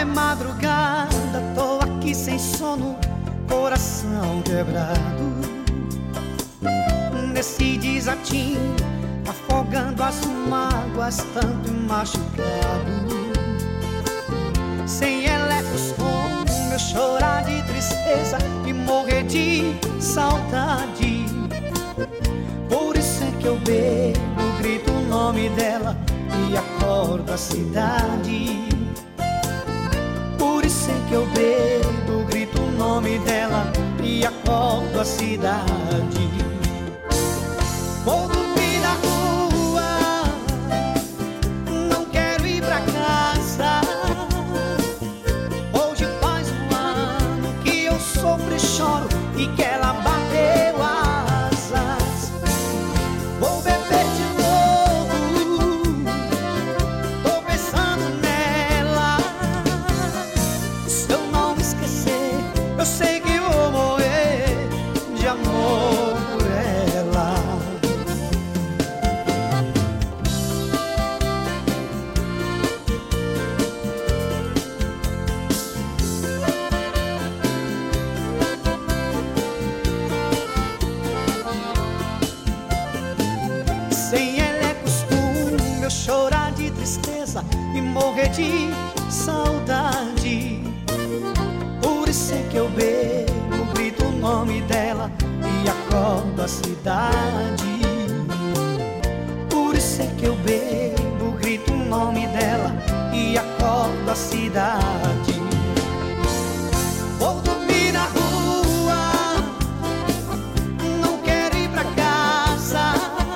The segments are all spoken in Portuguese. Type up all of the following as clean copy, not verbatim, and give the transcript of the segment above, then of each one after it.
madrugada, tô aqui sem sono, coração quebrado. Nesse desatino, afogando as mágoas, tanto machucado. Sem elecos como meu chorar de tristeza e morrer de saudade. Por isso é que eu bebo, grito o nome dela e acordo a cidade. Por isso é que eu bebo, grito o nome dela e acordo a cidade. Vou dormir na rua, não quero ir pra casa. Hoje faz um ano que eu sofro e choro e que ela bateu asas. Vou beber de novo, tô pensando nela. Se eu não me esquecer, eu sei que vou morrer de amor por ela. Sem ela é costume eu chorar de tristeza e morrer de saudade. Por isso é que eu bebo, grito o nome dela e acordo a cidade. Por isso é que eu bebo, grito o nome dela e acordo a cidade. Vou dormir na rua, não quero ir pra casa.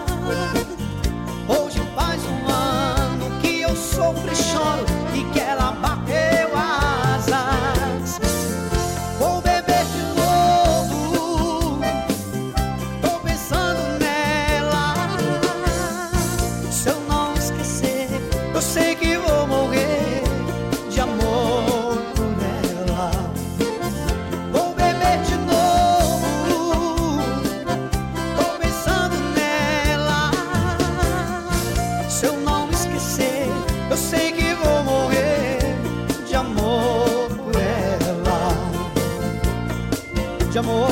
Hoje faz um ano que eu sofro e choro e que ela bateu asas. Vou beber de novo, tô pensando nela. Se eu não esquecer, eu sei que vou morrer de amor por ela. Vou beber de novo, tô pensando nela. Se eu não me esquecer, eu sei que vou morrer de amor por ela. De amor